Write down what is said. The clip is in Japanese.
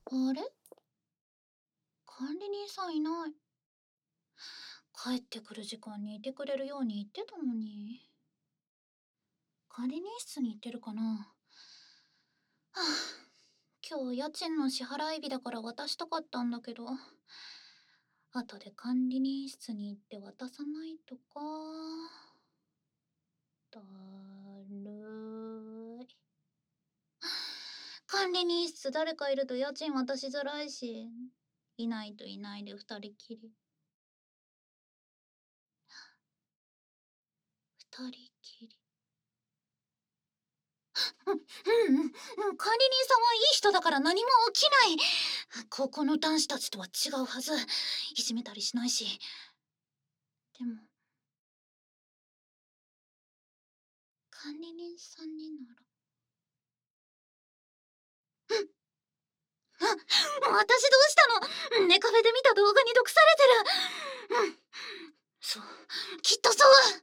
あれ、管理人さんいない。帰ってくる時間にいてくれるように言ってたのに。管理人室に行ってるかな。はあ、今日家賃の支払い日だから渡したかったんだけど、後で管理人室に行って渡さないとか。だるい。管理人室誰かいると家賃渡しづらいし、いないといないで二人きり。二人きり。管理人さんはいい人だから何も起きない。高校の男子たちとは違うはず。いじめたりしないし。でも、管理人さんになら。私どうしたの？ネカフェで見た動画に毒されてる。そう、きっとそう。